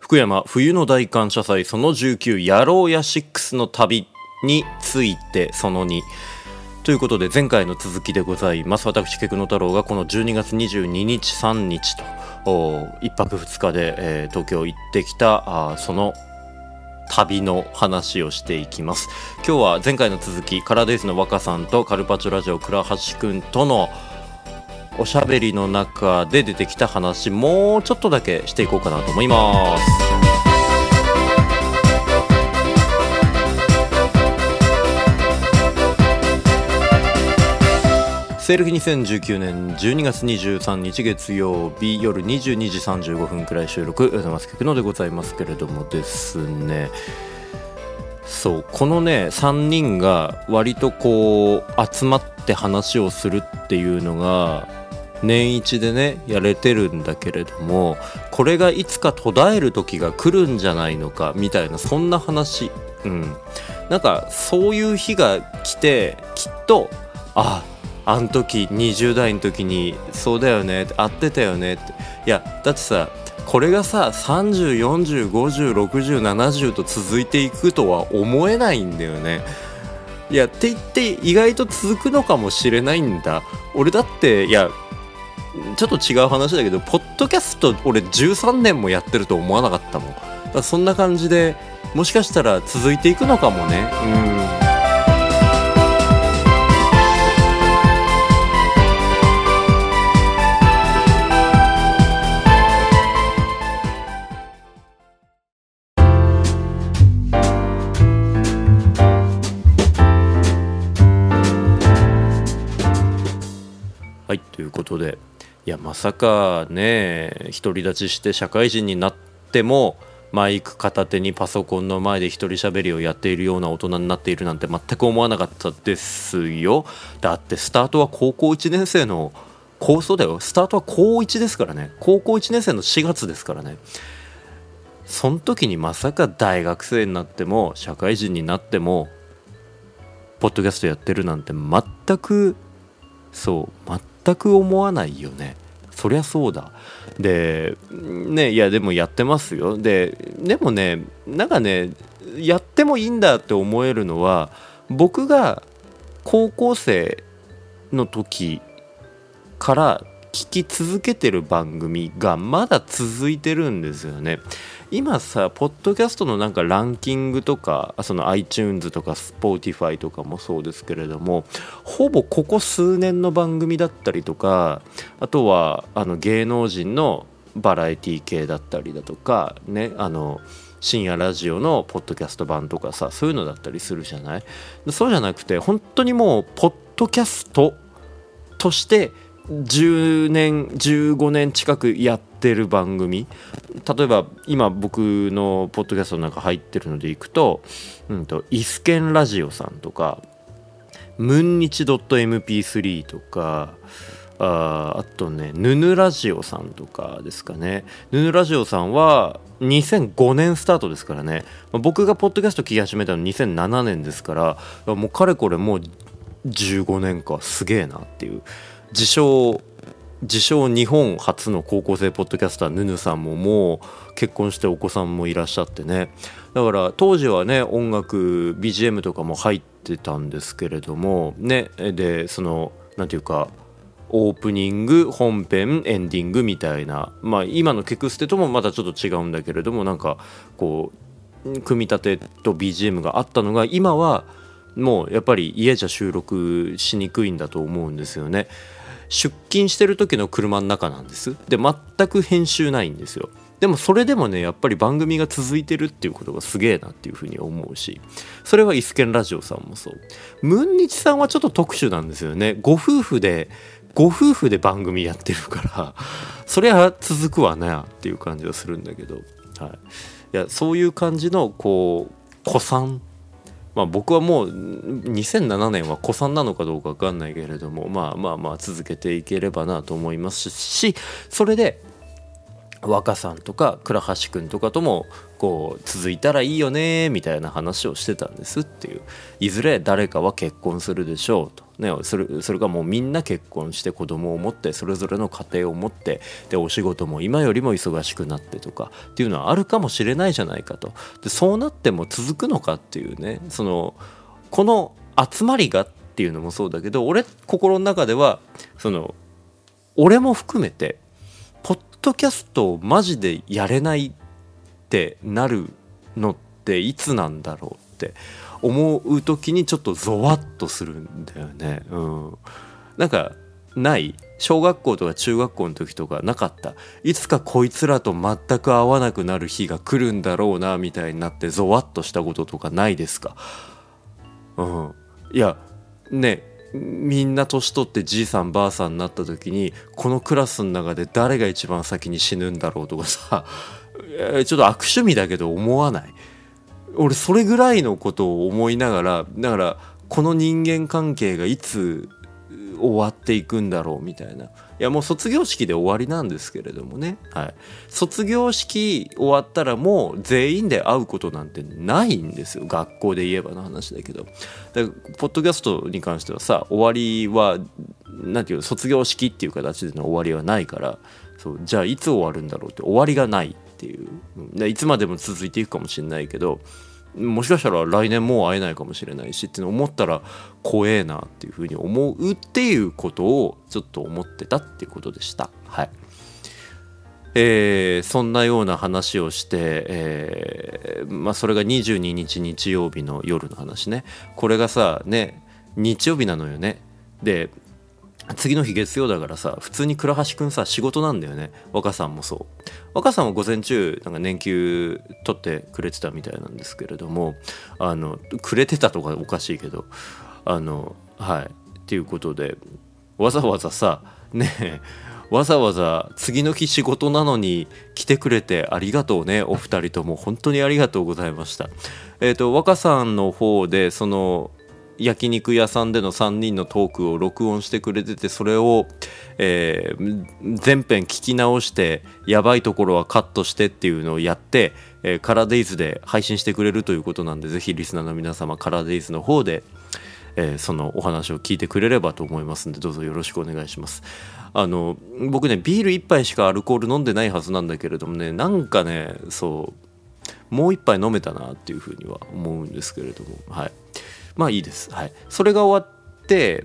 福山冬の大感謝祭その19やろうや6の旅についてその2ということで、前回の続きでございます。私ケクノ太郎がこの12月22日3日と1泊2日で、東京行ってきたその旅の話をしていきます。今日は前回の続き、カラーデイズの若さんとカルパチョラジオ倉橋くんとのおしゃべりの中で出てきた話、もうちょっとだけしていこうかなと思います。西暦2019年12月23日月曜日夜22時35分くらい収録おざますけくのでございますけれどもですね、そうこのね3人が割とこう集まって話をするっていうのが年一でねやれてるんだけれども、これがいつか途絶える時が来るんじゃないのかみたいな、そんな話、なんかそういう日が来て、きっとあの時20代の時にそうだよねって会ってたよねって、いやだってさこれがさ30、40、50、60、70と続いていくとは思えないんだよね。いやって言って意外と続くのかもしれないんだ。俺だっていやちょっと違う話だけど、ポッドキャスト俺13年もやってると思わなかったもん。だからそんな感じでもしかしたら続いていくのかもね。はい、ということで、いやまさかね独り立ちして社会人になってもマイク片手にパソコンの前で一人喋りをやっているような大人になっているなんて全く思わなかったですよ。だってスタートは高校1年生の構想だよ。スタートは高1ですからね。高校1年生の4月ですからね。その時にまさか大学生になっても社会人になってもポッドキャストやってるなんて全く思わないよね。そりゃそうだ。でね、いやでもやってますよ。でもね、なんかねやってもいいんだって思えるのは、僕が高校生の時から聞き続けてる番組がまだ続いてるんですよね。今さポッドキャストのなんかランキングとか、その iTunes とか Spotify とかもそうですけれども、ほぼここ数年の番組だったりとか、あとは芸能人のバラエティ系だったりだとかね、深夜ラジオのポッドキャスト版とかさ、そういうのだったりするじゃない。そうじゃなくて本当にもうポッドキャストとして10年15年近くやってる番組、例えば今僕のポッドキャストの中入ってるのでいくと、イスケンラジオさんとかムンニチ .mp3 とか、あとねヌヌラジオさんとかですかね。ヌヌラジオさんは2005年スタートですからね。僕がポッドキャスト聞き始めたの2007年ですから、もうかれこれもう15年か、すげえなっていう。自称日本初の高校生ポッドキャスターヌヌさんももう結婚してお子さんもいらっしゃってね。だから当時はね音楽 BGM とかも入ってたんですけれどもね、でそのなんていうかオープニング本編エンディングみたいな、今のケクステともまたちょっと違うんだけれども、なんかこう組み立てと BGM があったのが、今はもうやっぱり家じゃ収録しにくいんだと思うんですよね。出勤してる時の車の中なんです。で全く編集ないんですよ。でもそれでもねやっぱり番組が続いてるっていうことがすげえなっていうふうに思うし、それはイスケンラジオさんもそう。ムンニチさんはちょっと特殊なんですよね。ご夫婦で番組やってるからそりゃ続くわなっていう感じはするんだけど、いやそういう感じのこう古参、僕はもう2007年は古参なのかどうか分かんないけれども、続けていければなと思いますし、それで若さんとか倉橋くんとかともこう続いたらいいよねみたいな話をしてたんですっていう。いずれ誰かは結婚するでしょうと、ね、それがもうみんな結婚して子供を持ってそれぞれの家庭を持って、でお仕事も今よりも忙しくなってとかっていうのはあるかもしれないじゃないかと。でそうなっても続くのかっていうね、この集まりがっていうのもそうだけど、俺心の中では俺も含めてポッドキャストをマジでやれないってなるのっていつなんだろうって思う時にちょっとゾワッとするんだよね。なんかない小学校とか中学校の時とかなかった？いつかこいつらと全く会わなくなる日が来るんだろうなみたいになってゾワッとしたこととかないですか？いやね、みんな年取ってじいさんばあさんになった時にこのクラスの中で誰が一番先に死ぬんだろうとかさちょっと悪趣味だけど思わない？俺それぐらいのことを思いながら、だからこの人間関係がいつ終わっていくんだろうみたいな。いやもう卒業式で終わりなんですけれどもね、はい、卒業式終わったらもう全員で会うことなんてないんですよ、学校で言えばの話だけど。だからポッドキャストに関してはさ、終わりはなんていうの、卒業式っていう形での終わりはないから、そうじゃあいつ終わるんだろうって終わりがないっていう、いつまでも続いていくかもしれないけど、もしかしたら来年もう会えないかもしれないしっていうのを思ったら怖えなっていうふうに思うっていうことをちょっと思ってたっていうことでした。はい。そんなような話をして、それが22日日曜日の夜の話ね。これがさね、日曜日なのよね。で次の日月曜だからさ、普通に倉橋くんさ仕事なんだよね。若さんもそう。若さんは午前中なんか年休取ってくれてたみたいなんですけれども、くれてたとかおかしいけど、はいっていうことで、わざわざさねわざわざ次の日仕事なのに来てくれてありがとうね、お二人とも本当にありがとうございました。若さんの方でその焼肉屋さんでの3人のトークを録音してくれてて、それを、全編聞き直してやばいところはカットしてっていうのをやって、カラーデイズで配信してくれるということなんで、ぜひリスナーの皆様カラーデイズの方で、そのお話を聞いてくれればと思いますんで、どうぞよろしくお願いします。僕ねビール1杯しかアルコール飲んでないはずなんだけれどもね、なんかねそうもう1杯飲めたなっていうふうには思うんですけれども、はい、まあいいです。はい、それが終わって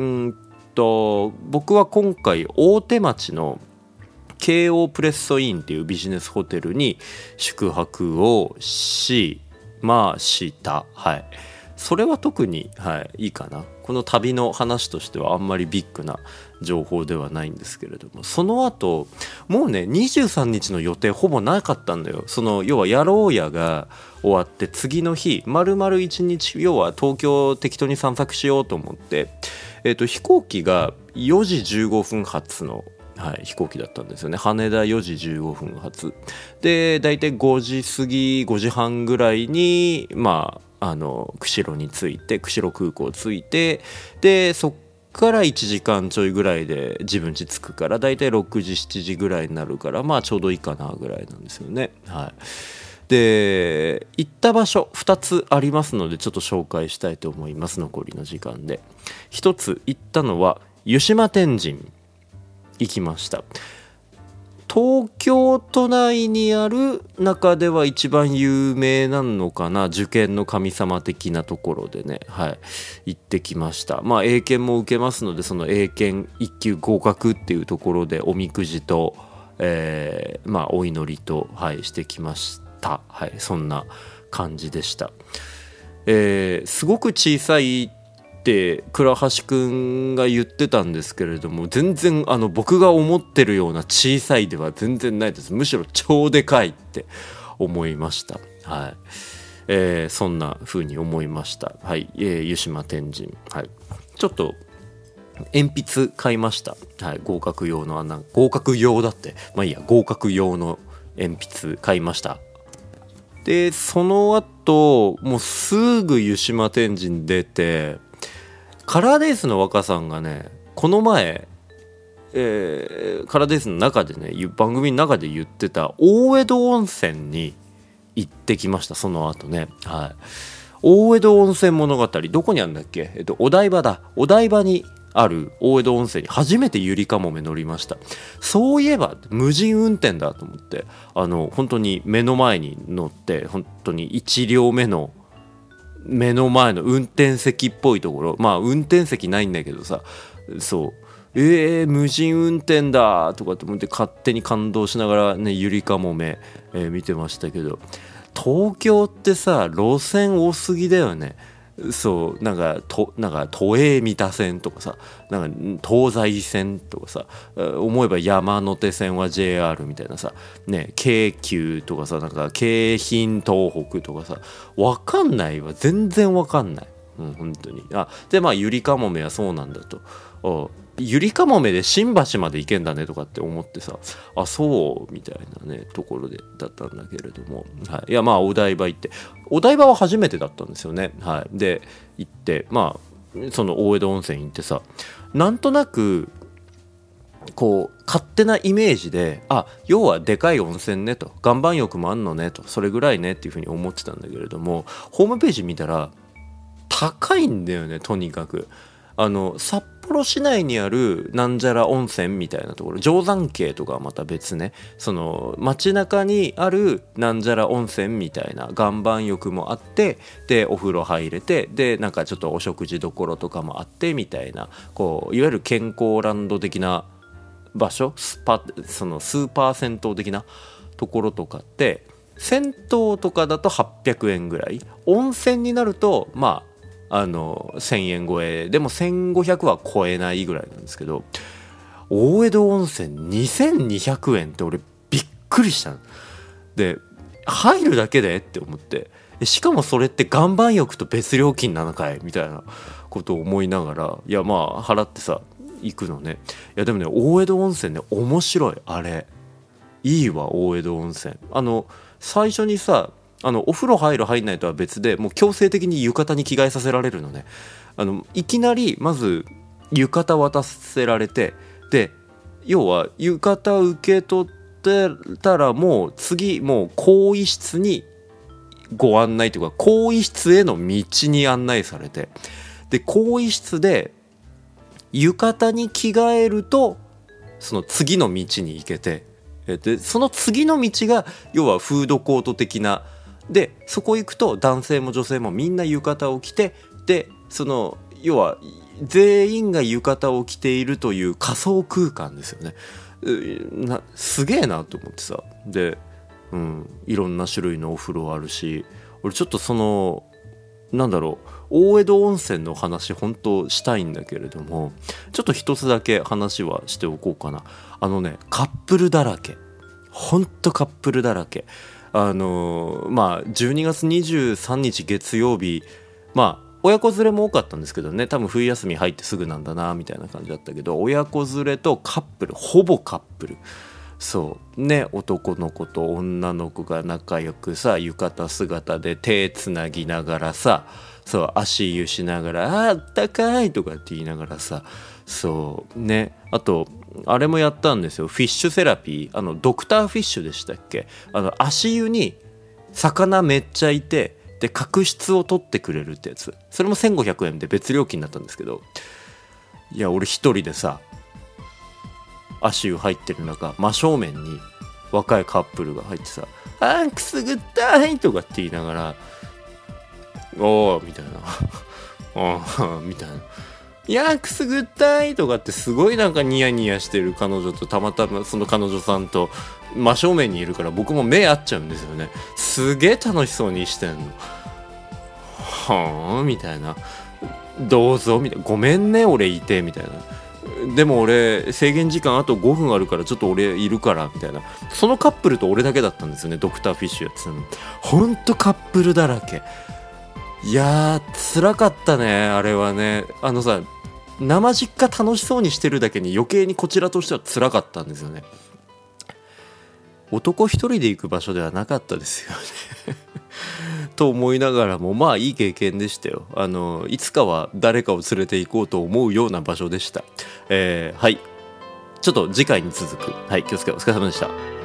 僕は今回大手町の京王プレッソインっていうビジネスホテルに宿泊をしました。はい、それは特に、はい、いいかな。この旅の話としてはあんまりビッグな情報ではないんですけれども、その後もうね23日の予定ほぼなかったんだよ。要はやろうやが終わって次の日丸々1日、要は東京適当に散策しようと思って、飛行機が4時15分発の、はい、飛行機だったんですよね。羽田4時15分発で、だいたい5時半ぐらいに釧路に着いて、釧路空港着いて、でそっから1時間ちょいぐらいで自分家着くから、だいたい6時7時ぐらいになるから、まあちょうどいいかなぐらいなんですよね。はい、で行った場所2つありますのでちょっと紹介したいと思います、残りの時間で。1つ行ったのは湯島天神行きました。東京都内にある中では一番有名なのかな、受験の神様的なところでね、はい、行ってきました。まあ英検も受けますので、その英検1級合格っていうところでおみくじと、お祈りと、はい、してきました。はい、そんな感じでした。すごく小さいって倉橋くんが言ってたんですけれども、全然僕が思ってるような小さいでは全然ないです。むしろ超でかいって思いました。はい、そんな風に思いました。はい、湯島天神、はい、ちょっと鉛筆買いました。はい、合格用の合格用だって、まあいいや、合格用の鉛筆買いました。でその後もうすぐ湯島天神出て、カラーデイスの若さんがねこの前カラデイズの中でね、番組の中で言ってた大江戸温泉に行ってきました。その後ね、はい、大江戸温泉物語、どこにあるんだっけ、お台場だ。お台場にある大江戸温泉に初めてゆりかもめ乗りました。そういえば無人運転だと思って、本当に目の前に乗って、本当に1両目の目の前の運転席っぽいところ、まあ運転席ないんだけどさ、そう無人運転だとかって思って勝手に感動しながらね、ゆりかもめ、見てましたけど、東京ってさ路線多すぎだよね。そうなんか都営三田線とかさ、なんか東西線とかさ、思えば山手線は JR みたいなさね、京急とかさ、なんか京浜東北とかさ、わかんないわ、全然わかんない、本当に。でまあゆりかもめはそうなんだと、ゆりかもめで新橋まで行けんだねとかって思ってさ、そうみたいなねところでだったんだけれども、はい、いやまあお台場行って、お台場は初めてだったんですよね。はい、で行ってまあその大江戸温泉行ってさ、なんとなくこう勝手なイメージで、要はでかい温泉ねと、岩盤浴もあんのねと、それぐらいねっていうふうに思ってたんだけれども、ホームページ見たら高いんだよね、とにかく。札幌市内にあるなんじゃら温泉みたいなところ、定山渓とかはまた別ね、その街中にあるなんじゃら温泉みたいな岩盤浴もあって、でお風呂入れて、でなんかちょっとお食事どころとかもあってみたいな、こういわゆる健康ランド的な場所、そのスーパー銭湯的なところとかって、銭湯とかだと800円ぐらい、温泉になるとまあ1000円超えでも1500は超えないぐらいなんですけど、大江戸温泉2200円って俺びっくりしたので、入るだけでって思って、しかもそれって岩盤浴と別料金なのかいみたいなことを思いながら、いやまあ払ってさ行くのね。いやでもね、大江戸温泉ね面白い、あれいいわ。大江戸温泉最初にさ、お風呂入る入んないとは別で、もう強制的に浴衣に着替えさせられるのね。いきなりまず浴衣渡せられて、で要は浴衣受け取ってたらもう次もう更衣室にご案内というか、更衣室への道に案内されて、で更衣室で浴衣に着替えるとその次の道に行けて、でその次の道が要はフードコート的なで、そこ行くと男性も女性もみんな浴衣を着て、でその要は全員が浴衣を着ているという仮想空間ですよね。すげえなと思ってさ、で、いろんな種類のお風呂あるし、俺ちょっとそのなんだろう、大江戸温泉の話本当したいんだけれども、ちょっと一つだけ話はしておこうかな。カップルだらけ、本当カップルだらけ。12月23日月曜日、親子連れも多かったんですけどね、多分冬休み入ってすぐなんだなみたいな感じだったけど、親子連れとカップル、ほぼカップル、そうね、男の子と女の子が仲良くさ、浴衣姿で手つなぎながらさ、そう足湯しながらあったかいとかって言いながらさ、そうね、あとあれもやったんですよ、フィッシュセラピー。ドクターフィッシュでしたっけ、足湯に魚めっちゃいて、で角質を取ってくれるってやつ、それも1500円で別料金だったんですけど、いや俺一人でさ足湯入ってる中、真正面に若いカップルが入ってさ、くすぐったいとかって言いながら、おーみたいなおーみたいな、いやくすぐったいとかってすごいなんかニヤニヤしてる彼女と、たまたまその彼女さんと真正面にいるから僕も目合っちゃうんですよね。すげえ楽しそうにしてんの。はあみたいな、どうぞみたいな、ごめんね俺いてみたいな、でも俺制限時間あと5分あるからちょっと俺いるからみたいな、そのカップルと俺だけだったんですよね、ドクターフィッシュやってたの。ほんとカップルだらけ。いやー辛かったねあれはね。さ、生実家楽しそうにしてるだけに余計にこちらとしては辛かったんですよね。男一人で行く場所ではなかったですよねと思いながらも、まあいい経験でしたよ。いつかは誰かを連れて行こうと思うような場所でした。はい、 ちょっと次回に続く。はい、気をつけ、お疲れ様でした。